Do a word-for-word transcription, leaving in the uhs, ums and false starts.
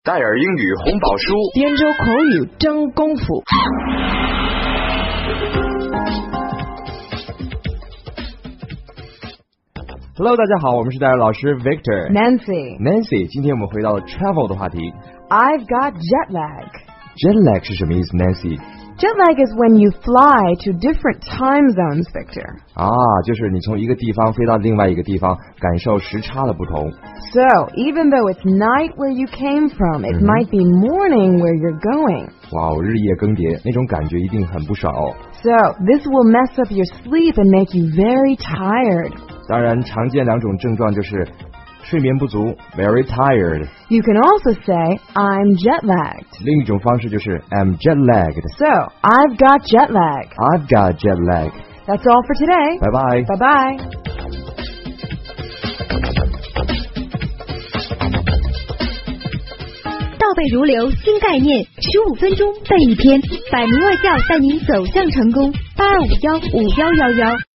戴尔英语红宝书， 编州口语真功夫。 Hello， 大家好，我们是戴尔老师 Victor Nancy Nancy， 今天我们回到了 travel 的话题。 I've got jet lag. Jet lag 是什么意思 Nancy？Jet lag is when you fly to different time zones, Victor. 啊，就是你从一个地方飞到另外一个地方，感受时差的不同。 So, even though it's night where you came from, it、mm-hmm. might be morning where you're going. 哇，日夜更迭，那种感觉一定很不爽哦。 So, this will mess up your sleep and make you very tired. 当然，常见两种症状就是睡眠不足 very tired. You can also say, I'm jet-lagged. 另一种方式就是 I'm jet-lagged. So, I've got jet lag. I've got jet lag. That's all for today. Bye-bye. Bye-bye. 倒背如流新概念，十五分钟背一篇，百名外教带您走向成功。八二五幺五幺幺幺。